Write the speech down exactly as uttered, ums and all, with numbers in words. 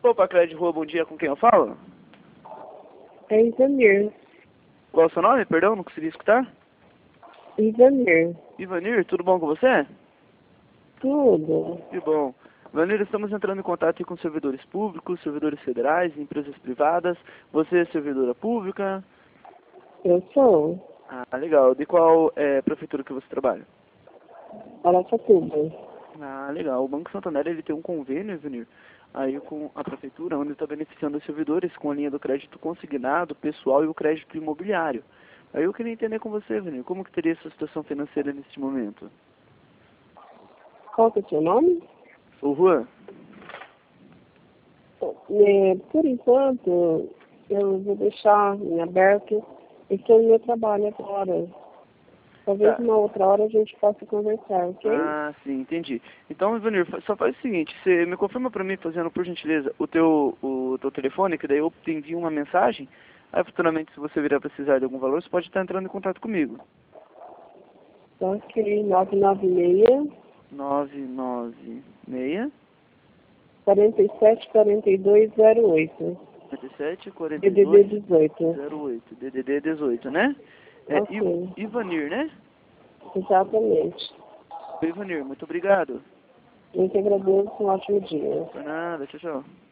Opa, Crédito Rua, bom dia, com quem eu falo? É Ivanir. Qual é o seu nome? Perdão, não consegui escutar. Ivanir. Ivanir, tudo bom com você? Tudo. Que bom. Ivanir, estamos entrando em contato aqui com servidores públicos, servidores federais, empresas privadas. Você é servidora pública? Eu sou. Ah, legal. De qual é, prefeitura que você trabalha? Araçatuba. Ah, legal. O Banco Santander ele tem um convênio, Ivanir, aí com a prefeitura, onde está beneficiando os servidores com a linha do crédito consignado, pessoal e o crédito imobiliário. Aí eu queria entender com você, Ivanir, como que teria sua situação financeira neste momento? Qual que é o seu nome? Ô, Juan? É, por enquanto, eu vou deixar em aberto. Estou no meu trabalho agora. Talvez Tá. uma outra hora a gente possa conversar, ok? Ah, sim, entendi. Então, Ivanir, fa- só faz o seguinte, você me confirma para mim, fazendo por gentileza, o teu, o teu telefone, que daí eu te envio uma mensagem, aí futuramente se você vier a precisar de algum valor, você pode estar entrando em contato comigo. Ok, nove nove seis, nove nove seis, quatro sete quatro dois zero oito. quarenta e sete, quarenta e D D D dois, dezoito. zero oito, D D D dezoito, né? É Ok, I- Ivanir, né? exatamente. Ivanir, muito obrigado. Eu que agradeço, um ótimo dia. Por nada, tchau, tchau.